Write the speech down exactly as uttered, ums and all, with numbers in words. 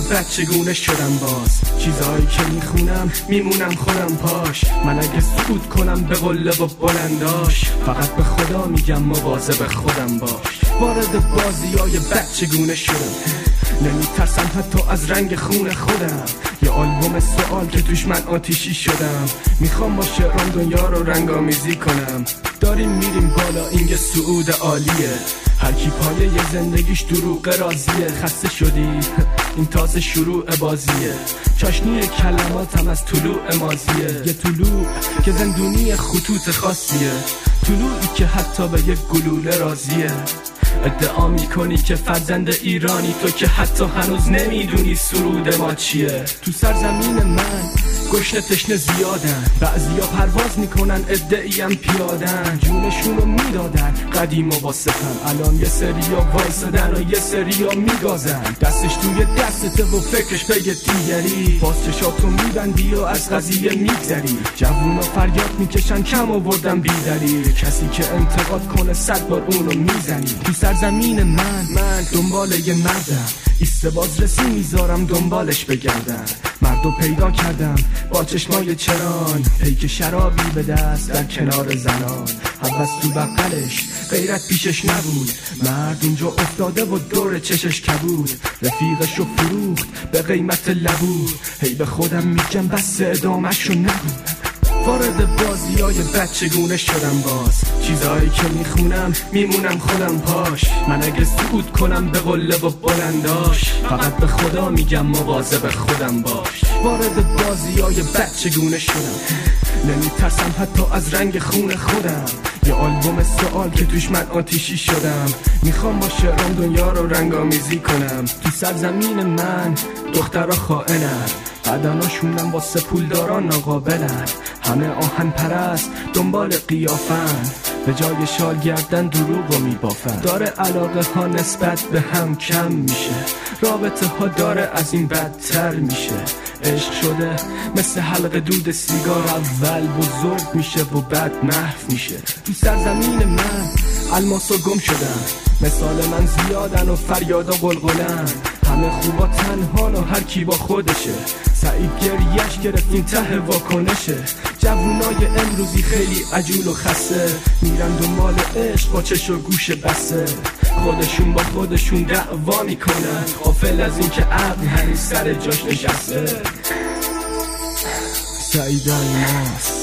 بچگونه شدم باز. چیزایی که میخونم میمونم خودم پاش. من اگه سکوت کنم به قله و بلنداش، فقط به خدا میگم مواظب خودم باش. وارد بازیای بچگونه شدم، نمیترسم حتی از رنگ خون خودم. یه آلبوم سوال که توش من آتیشی شدم. میخوام با شعرام دنیا رو رنگامیزی کنم. داریم میریم بالا، این یه صعود عالیه. هر کی پایه یه زندگیش دروغ راضیه. خسته شدی؟ این تازه شروع بازیه. چاشنی کلماتم از طلوع مازیه. یه طلوع که زندونی خطوط خاصیه، طلوعی که حتی به یک گلوله راضیه. ادعا میکنی که فرزند ایرانی، تو که حتی هنوز نمیدونی سرود ما چیه. تو سرزمین من گشنه تشنه زیادن، بعضیا پرواز میکنن ادعیم پیادن. جونشونو میدادن قدیم و واسطن، الان یه سریا وایسادن و یه سریا میگازن. دستش توی دستته و فکرش به یه دیگری. باز چشاتو میبندی و از قضیه میگذری. جوونا فریاد میکشن کم آوردن بیدلیل. کسی که انتقاد کنه صد بار اونو میزنی. تو سرزمین من من دنبال یه مردم، ایسته بازرسی میذارم دنبالش بگردم. مردو پیدا کردم با چشمای چران، پیک شرابی به دست در کنار زنان. حوض تو بغلش غیرت پیشش نبود، مرد اونجا افتاده و دور چشش کبود. رفیقشو فروخت به قیمت لبود، هی به خودم میگم بس ادامه‌شو نبود. وارد بازیای بچگونه شدم باز. چیزایی که میخونم میمونم خودم پاش. من اگه سکوت کنم به قله و بلنداش، فقط به خدا میگم مواظب خودم باش. وارد بازیای بچگونه شدم، نمیترسم حتی از رنگ خون خودم. یه آلبوم سوال که توش من آتیشی شدم. میخوام با شعرام دنیا رو رنگامیزی کنم. تو سرزمین من دخترها خائنن، بدناشونم واسه پولداران ناقابلن. همه آهن پرست دنبال قیافن، به جای شال گردن دروغو میبافن. داره علاقه ها نسبت به هم کم میشه، رابطه ها داره از این بدتر میشه. عشق شده مثل حلق دود سیگار، اول بزرگ میشه و بعد محو میشه. تو سرزمین من الماسا گم شدن، مثال من زیادن و فریادا قلقلن. همه خوبا تنهان و هر کی با خودشه، سعید گریش گرفتین ته واکنشه. جوونای امروزی خیلی عجول و خسته، میرن دنبال عشق با چش و گوش بسته. خودشون با خودشون دعوا میکنن، غافل از این که عقل هنوز سر جاش نشسته. سعید الماس